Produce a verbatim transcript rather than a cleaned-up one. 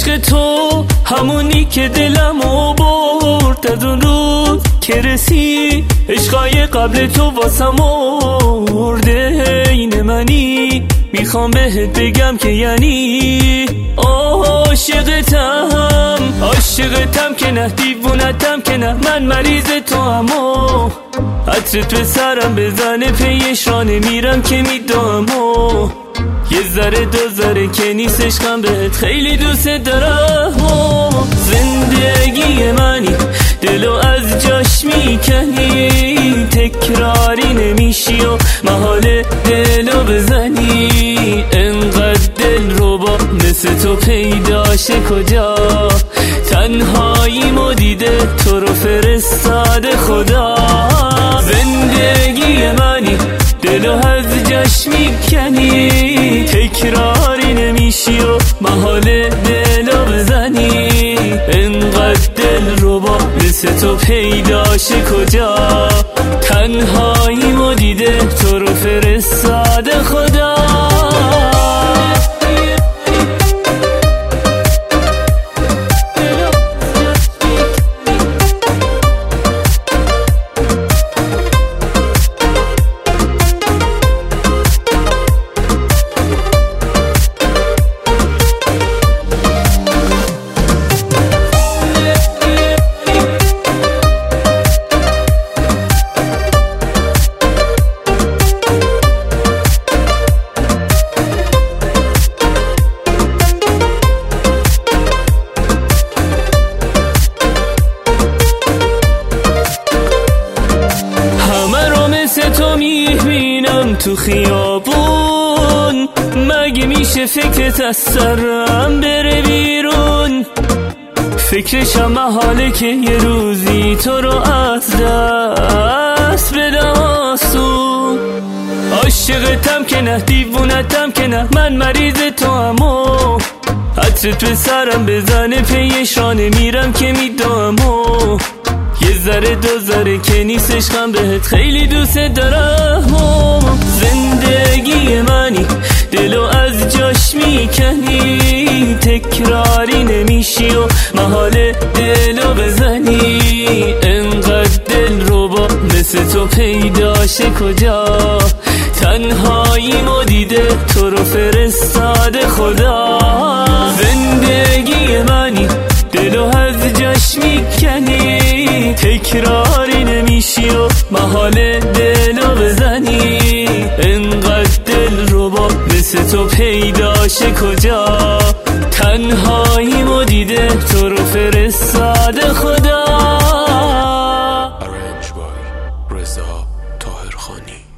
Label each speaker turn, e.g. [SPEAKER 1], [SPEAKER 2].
[SPEAKER 1] عشق تو همونی که دلمو برد از اون روز که رسی عشقای قبل تو واسم مرده این منی میخوام بهت بگم که یعنی عاشقتم عاشقتم که نه دیوونتم که نه من مریض تو اما عطرت به سرم بزنه پیش را نمیرم که میدام یه ذره دو ذره که نیست عشقم بهت خیلی دوست دارم زندگی منی دلو از جاش میکنی تکراری نمیشی و محال دلو بزنی انقدر دل رو با مثل تو پیداشه کجا تنهایی مدیده تو رو فرستاده خدا زندگی منی دلو از جاش میکنی تکراری نمیشی و محال دلو بزنی انقدر دل رو با مثل تو پیداشه کجا تنهایی مدیده تو رو فرستاده خدا تو میبینم تو خیابون مگه میشه فکرت از سرم بره بیرون فکرشم محاله که یه روزی تو رو از دست بدم آسون عاشقتم که نه دیوونتم که نه من مریض تو اما عطرت به سرم بزنه پیش را نمیرم که میدام یه ذره دو ذره که نیست عشقم بهت خیلی دوست دارم زندگی منی دلو از جاش میکنی تکراری نمیشی و محال دلو بزنی انقدر دل رو با مثل تو پیداشه کجا تنهایی مدیده تو رو فرستاده خدا زندگی منی دلو از جاش میکنی تکراری نمیشی و محال دلو بزنی انقدر دل رو با مثل تو پیداشه کجا تنهایی مدیده تو رو فرستاده خدا
[SPEAKER 2] Arranged by رضا طاهرخانی.